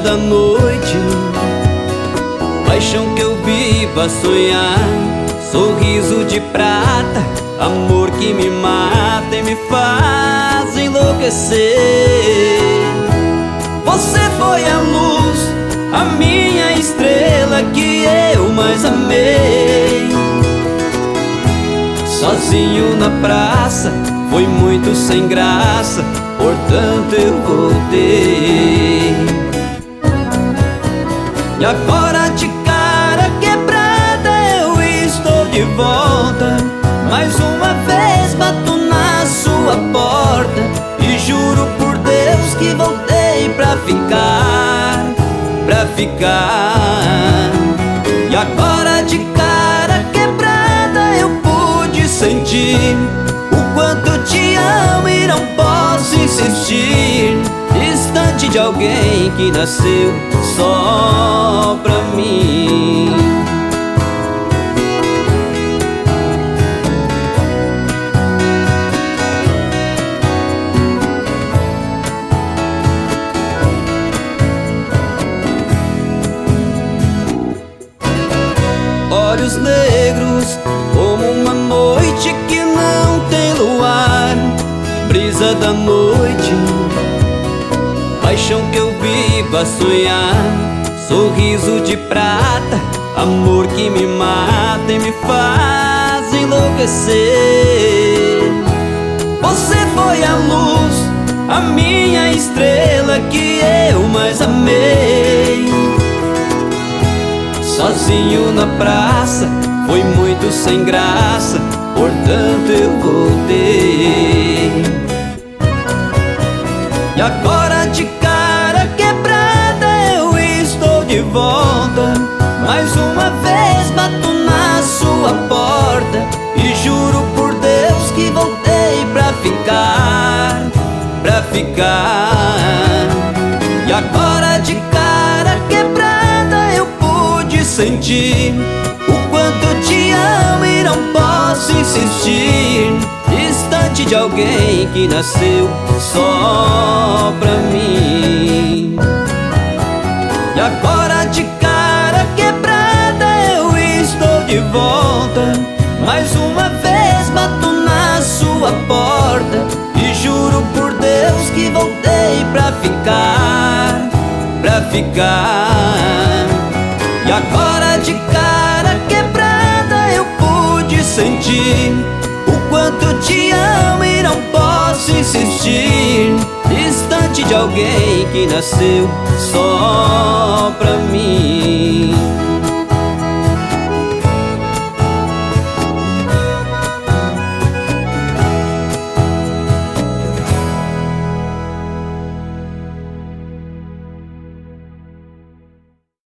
da noite, paixão que eu vivo a sonhar, sorriso de prata, amor que me mata e me faz enlouquecer. Você foi a luz, a minha estrela que eu mais amei. Sozinho na praça, foi muito sem graça, portanto eu voltei. E agora de cara quebrada eu estou de volta. Mais uma vez bato na sua porta e juro por Deus que voltei pra ficar, pra ficar. E agora de cara quebrada eu pude sentir o quanto te amo e não posso insistir, distante de alguém que nasceu só pra mim. Olhos negros como uma noite que não tem luar, brisa da noite, paixão que eu vivo a sonhar, sorriso de prata, amor que me mata e me faz enlouquecer. Você foi a luz, a minha estrela que eu mais amei. Sozinho na praça, foi muito sem graça, portanto eu voltei. E agora de cara quebrada eu estou de volta. Mais uma vez bato na sua porta e juro por Deus que voltei pra ficar, pra ficar. E agora de cara quebrada eu pude sentir o quanto te amo e não posso insistir, distante de alguém que nasceu só pra mim. E agora de cara quebrada eu estou de volta. Mais uma vez bato na sua porta e juro por Deus que voltei pra ficar, pra ficar. E agora de cara quebrada eu pude sentir o quanto te amo e não posso insistir, distante de alguém que nasceu só pra mim.